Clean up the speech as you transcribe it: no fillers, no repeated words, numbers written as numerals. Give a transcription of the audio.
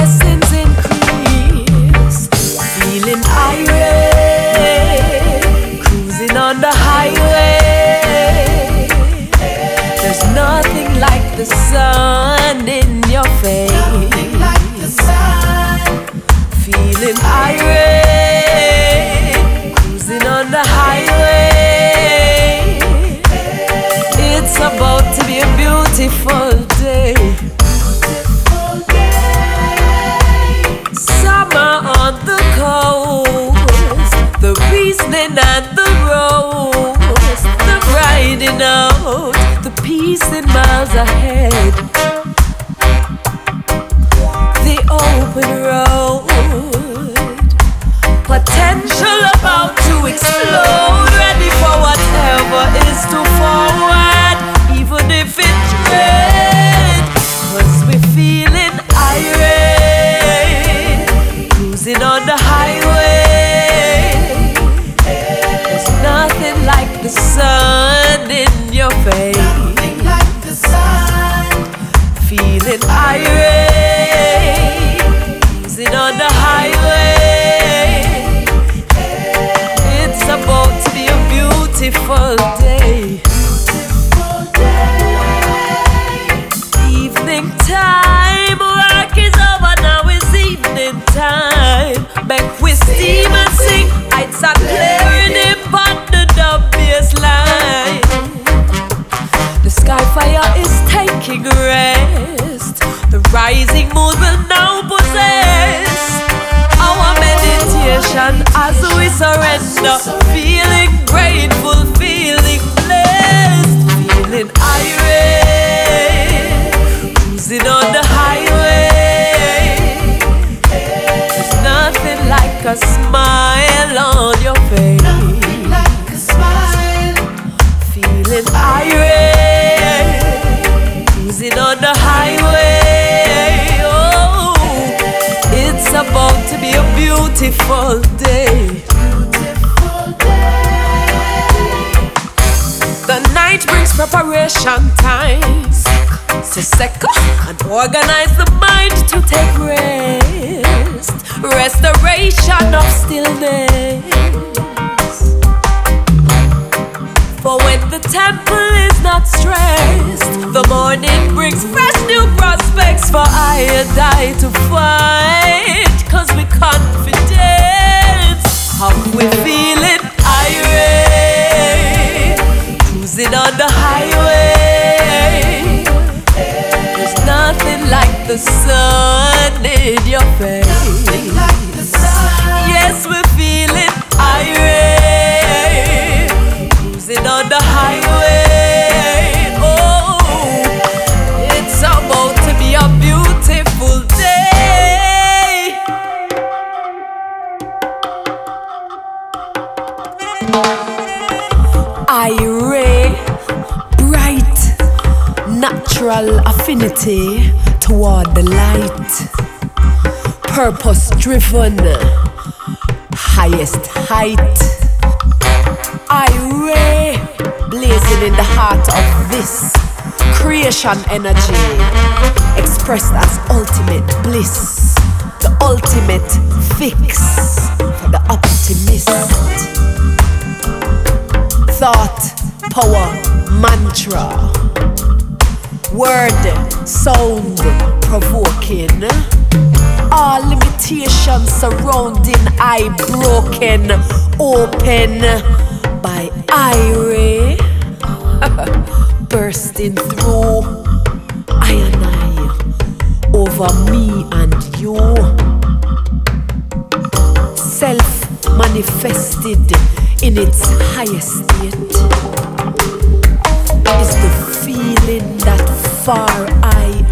blessings increase. Feeling irate, cruising on the highway. There's nothing like the sun in your face. Nothing like the sun. Feeling irate, cruising on the highway. It's about to be a beautiful day. Summer on the coast, the reasoning and the rose, the riding out, the peace in miles ahead, the open road, potential about to explode, ready for whatever is to forward, even if it's red, 'cause we're feeling irate, cruising on the highway. There's nothing like the sun in your face. Nothing like the sun. Feeling irate, cruising on the highway. It's about to be a beautiful day. Evening time, work is over, now it's evening time. Back with steam and sing, lights are clearing in on the dub baseline. The sky fire is taking rest. The rising moon will now possess our meditation as we surrender. Feeling grateful, feeling blessed, feeling irate, cruising on the highway. There's nothing like a smile on your face. Nothing like a smile. Feeling irate, cruising on the highway. Oh, it's about to be a beautiful day. The night brings preparation time to second and organize the mind to take rest. Restoration of stillness. For when the temple is not stressed, the morning brings fresh new prospects for I and I to fight. 'Cause we confident, how we feeling irate, cruising on the highway. There's nothing like the sun in your face. Nothing like the sun. Yes, we're feeling irate, cruising on the highway. Oh, it's about to be a beautiful day. Irate, bright, natural affinity toward the light, purpose driven, highest height. Irate, blazing in the heart of this creation energy, expressed as ultimate bliss, the ultimate fix for the optimist. Thought, power, mantra, word, sound, provoking. All limitations surrounding I broken, open by irate, bursting through I and I, over me and you. Self-manifested in its highest state is the feeling that far I